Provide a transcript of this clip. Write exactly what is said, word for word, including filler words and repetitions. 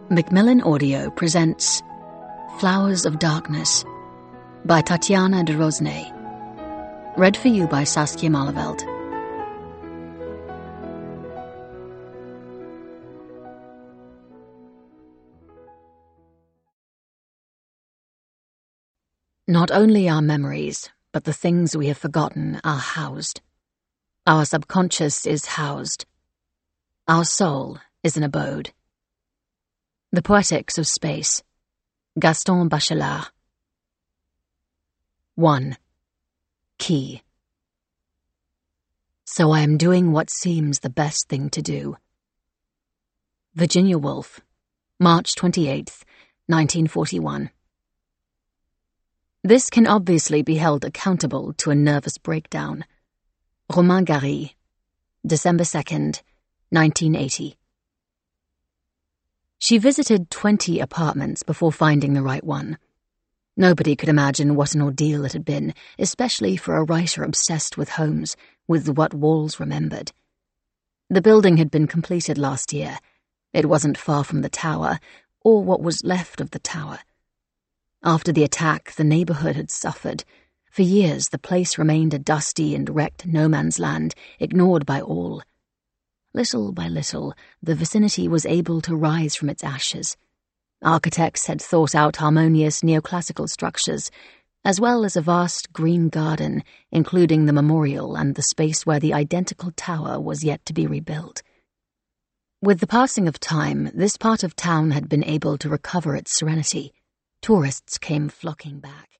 Macmillan Audio presents Flowers of Darkness by Tatiana de Rosnay. Read for you by Saskia Malaveld. Not only our memories, but the things we have forgotten are housed. Our subconscious is housed. Our soul is an abode. The Poetics of Space, Gaston Bachelard. one. Key. So I am doing what seems the best thing to do. Virginia Woolf, March twenty-eighth, nineteen forty-one. This can obviously be held accountable to a nervous breakdown. Romain Gary, December second, nineteen eighty. She visited twenty apartments before finding the right one. Nobody could imagine what an ordeal it had been, especially for a writer obsessed with homes, with what walls remembered. The building had been completed last year. It wasn't far from the tower, or what was left of the tower. After the attack, the neighborhood had suffered. For years, the place remained a dusty and wrecked no-man's land, ignored by all. Little by little, the vicinity was able to rise from its ashes. Architects had thought out harmonious neoclassical structures, as well as a vast green garden, including the memorial and the space where the identical tower was yet to be rebuilt. With the passing of time, this part of town had been able to recover its serenity. Tourists came flocking back.